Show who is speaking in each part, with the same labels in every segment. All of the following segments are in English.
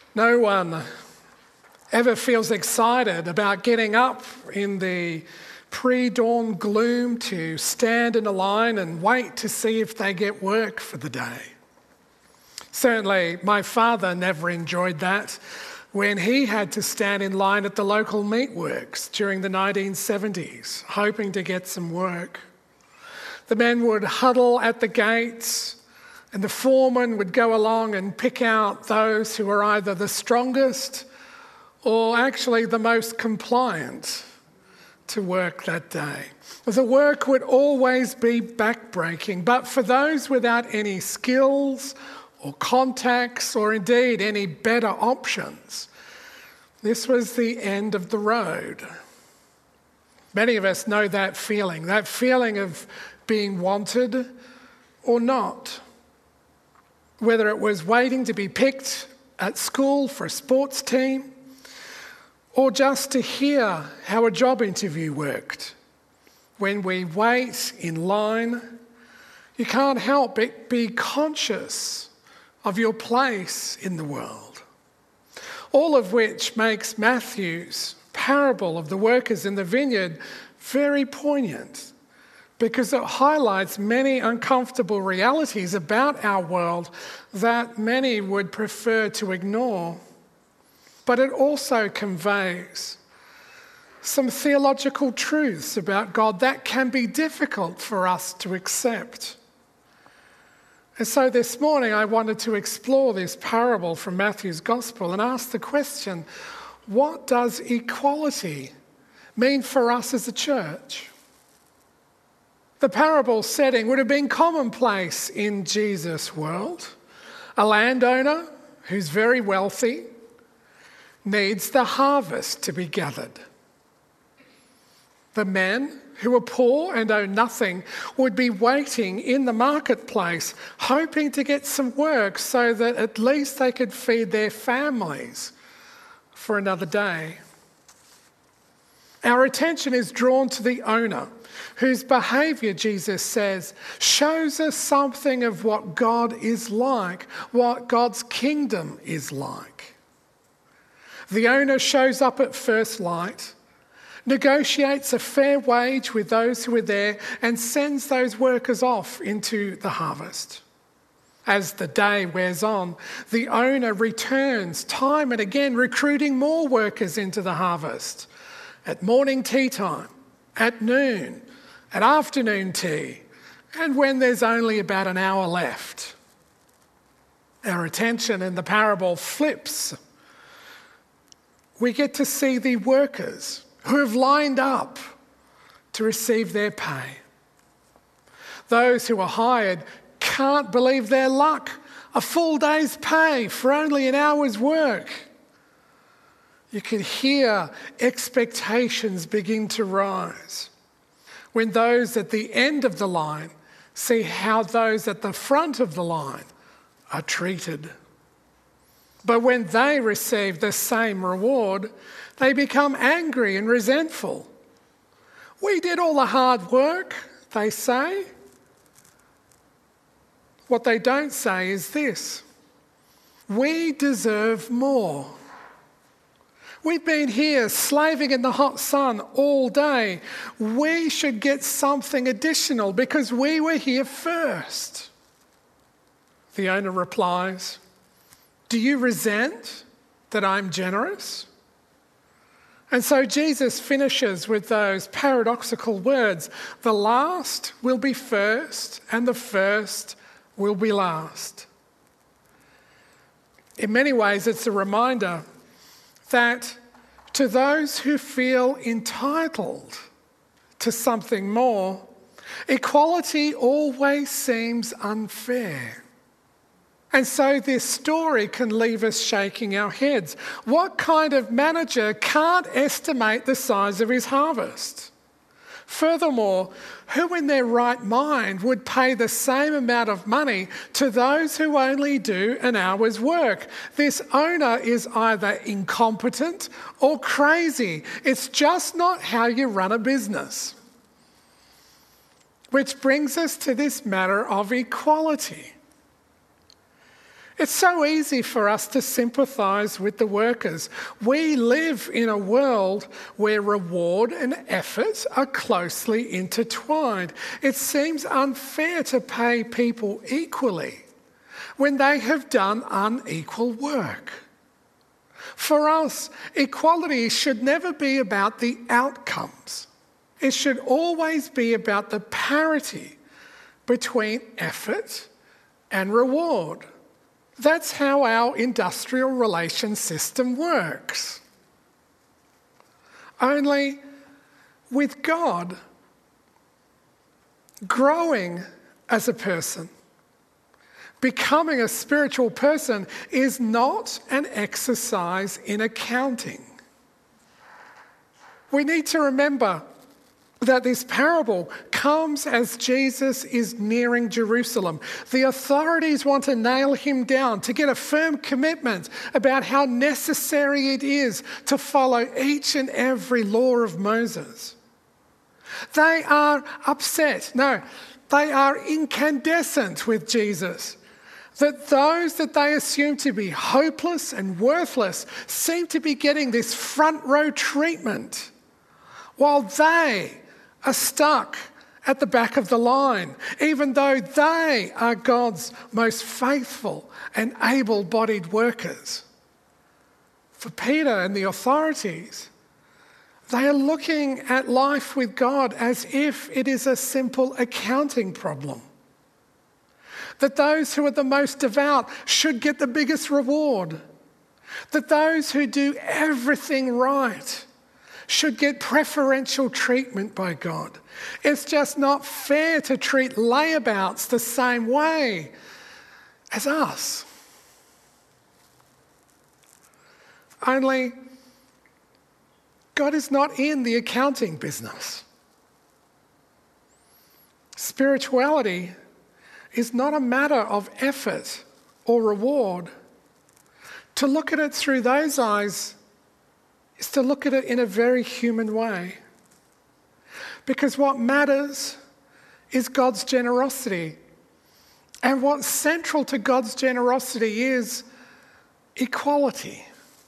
Speaker 1: No one ever feels excited about getting up in the pre-dawn gloom to stand in a line and wait to see if they get work for the day. Certainly, my father never enjoyed that when he had to stand in line at the local meatworks during the 1970s, hoping to get some work. The men would huddle at the gates, and the foreman would go along and pick out those who were either the strongest or actually the most compliant to work that day. The work would always be backbreaking, but for those without any skills or contacts or indeed any better options, this was the end of the road. Many of us know that feeling of being wanted or not. Whether it was waiting to be picked at school for a sports team, or just to hear how a job interview worked. When we wait in line, you can't help but be conscious of your place in the world. All of which makes Matthew's parable of the workers in the vineyard very poignant, because it highlights many uncomfortable realities about our world that many would prefer to ignore. But it also conveys some theological truths about God that can be difficult for us to accept. And so this morning I wanted to explore this parable from Matthew's Gospel and ask the question, what does equality mean for us as a church? The parable setting would have been commonplace in Jesus' world. A landowner who's very wealthy needs the harvest to be gathered. The men who are poor and own nothing would be waiting in the marketplace, hoping to get some work so that at least they could feed their families for another day. Our attention is drawn to the owner, whose behaviour, Jesus says, shows us something of what God is like, what God's kingdom is like. The owner shows up at first light, negotiates a fair wage with those who are there, and sends those workers off into the harvest. As the day wears on, the owner returns time and again, recruiting more workers into the harvest. At morning tea time, at noon, at afternoon tea, and when there's only about an hour left. Our attention in the parable flips. We get to see the workers who have lined up to receive their pay. Those who are hired can't believe their luck. A full day's pay for only an hour's work. You can hear expectations begin to rise when those at the end of the line see how those at the front of the line are treated. But when they receive the same reward, they become angry and resentful. We did all the hard work, they say. What they don't say is this: we deserve more. We've been here slaving in the hot sun all day. We should get something additional because we were here first. The owner replies, "Do you resent that I'm generous?" And so Jesus finishes with those paradoxical words, the last will be first and the first will be last. In many ways, it's a reminder that to those who feel entitled to something more, equality always seems unfair. And so this story can leave us shaking our heads. What kind of manager can't estimate the size of his harvest? Furthermore, who in their right mind would pay the same amount of money to those who only do an hour's work? This owner is either incompetent or crazy. It's just not how you run a business. Which brings us to this matter of equality. It's so easy for us to sympathise with the workers. We live in a world where reward and effort are closely intertwined. It seems unfair to pay people equally when they have done unequal work. For us, equality should never be about the outcomes. It should always be about the parity between effort and reward. That's how our industrial relation system works. Only with God, growing as a person, becoming a spiritual person is not an exercise in accounting. We need to remember that this parable comes as Jesus is nearing Jerusalem. The authorities want to nail him down, to get a firm commitment about how necessary it is to follow each and every law of Moses. They are upset. No, they are incandescent with Jesus. That those that they assume to be hopeless and worthless seem to be getting this front row treatment, while they are stuck at the back of the line, even though they are God's most faithful and able-bodied workers. For Peter and the authorities, they are looking at life with God as if it is a simple accounting problem. That those who are the most devout should get the biggest reward. That those who do everything right should get preferential treatment by God. It's just not fair to treat layabouts the same way as us. Only God is not in the accounting business. Spirituality is not a matter of effort or reward. To look at it through those eyes is to look at it in a very human way. Because what matters is God's generosity. And what's central to God's generosity is equality.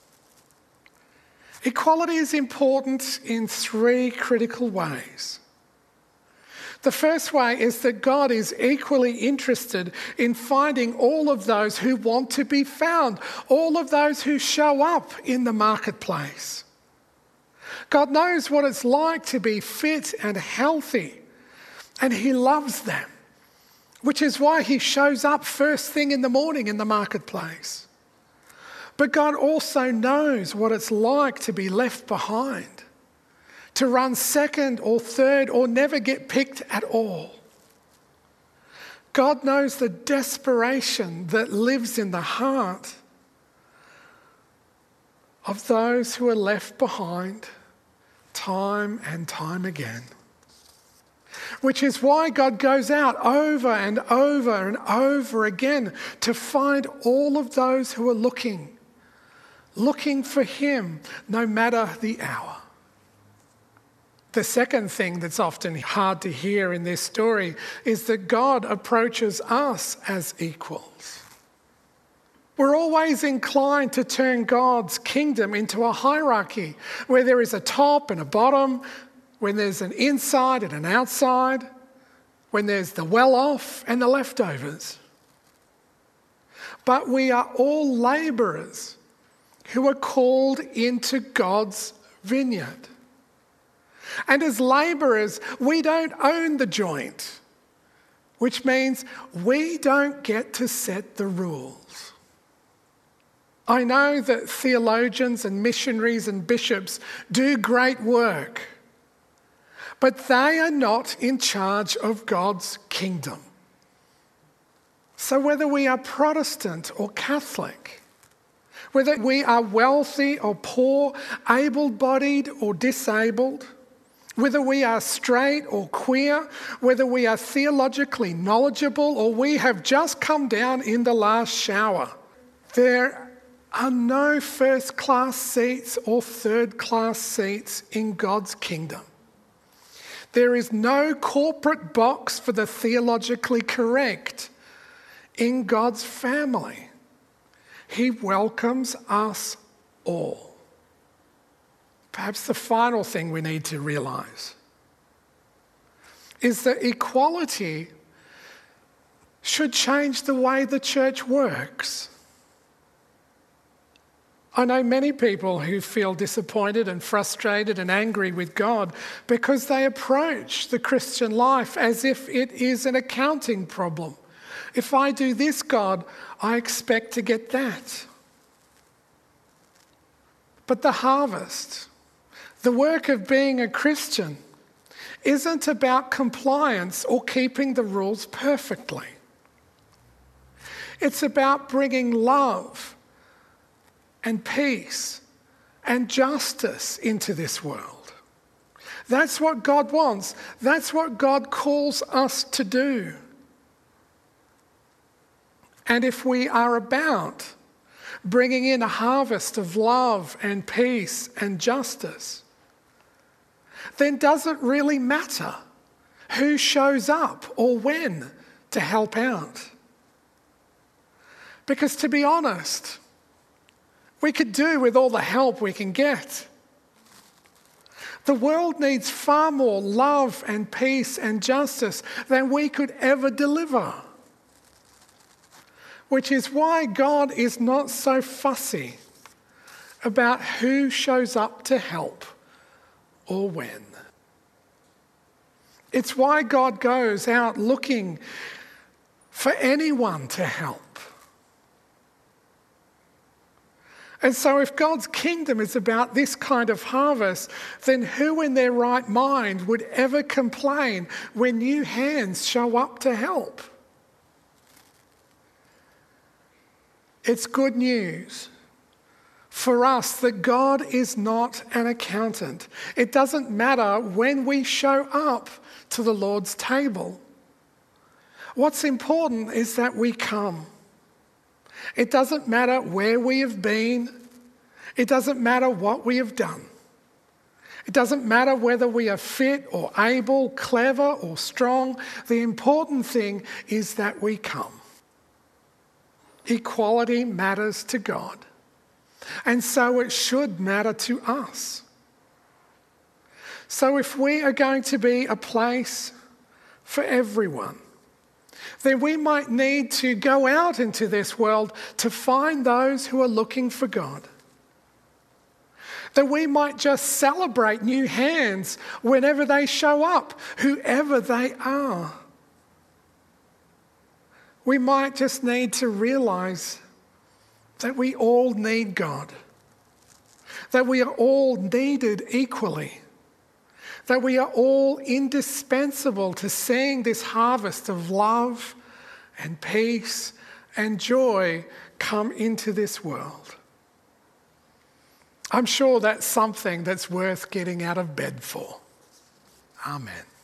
Speaker 1: Equality is important in three critical ways. The first way is that God is equally interested in finding all of those who want to be found, all of those who show up in the marketplace. God knows what it's like to be fit and healthy, and he loves them, which is why he shows up first thing in the morning in the marketplace. But God also knows what it's like to be left behind, to run second or third or never get picked at all. God knows the desperation that lives in the heart of those who are left behind time and time again. Which is why God goes out over and over and over again to find all of those who are looking for him no matter the hour. The second thing that's often hard to hear in this story is that God approaches us as equals. We're always inclined to turn God's kingdom into a hierarchy where there is a top and a bottom, when there's an inside and an outside, when there's the well-off and the leftovers. But we are all labourers who are called into God's vineyard. And as labourers, we don't own the joint, which means we don't get to set the rules. I know that theologians and missionaries and bishops do great work, but they are not in charge of God's kingdom. So whether we are Protestant or Catholic, whether we are wealthy or poor, able-bodied or disabled, whether we are straight or queer, whether we are theologically knowledgeable or we have just come down in the last shower, there are no first-class seats or third-class seats in God's kingdom. There is no corporate box for the theologically correct in God's family. He welcomes us all. Perhaps the final thing we need to realize is that equality should change the way the church works. I know many people who feel disappointed and frustrated and angry with God because they approach the Christian life as if it is an accounting problem. If I do this, God, I expect to get that. But the harvest, the work of being a Christian, isn't about compliance or keeping the rules perfectly. It's about bringing love and peace and justice into this world. That's what God wants. That's what God calls us to do. And if we are about bringing in a harvest of love and peace and justice, then does it really matter who shows up or when to help out? Because to be honest, we could do with all the help we can get. The world needs far more love and peace and justice than we could ever deliver. Which is why God is not so fussy about who shows up to help or when. It's why God goes out looking for anyone to help. And so if God's kingdom is about this kind of harvest, then who in their right mind would ever complain when new hands show up to help? It's good news for us that God is not an accountant. It doesn't matter when we show up to the Lord's table. What's important is that we come. It doesn't matter where we have been. It doesn't matter what we have done. It doesn't matter whether we are fit or able, clever or strong. The important thing is that we come. Equality matters to God, and so it should matter to us. So if we are going to be a place for everyone, then we might need to go out into this world to find those who are looking for God. That we might just celebrate new hands whenever they show up, whoever they are. We might just need to realize that we all need God, that we are all needed equally, that we are all indispensable to seeing this harvest of love and peace and joy come into this world. I'm sure that's something that's worth getting out of bed for. Amen.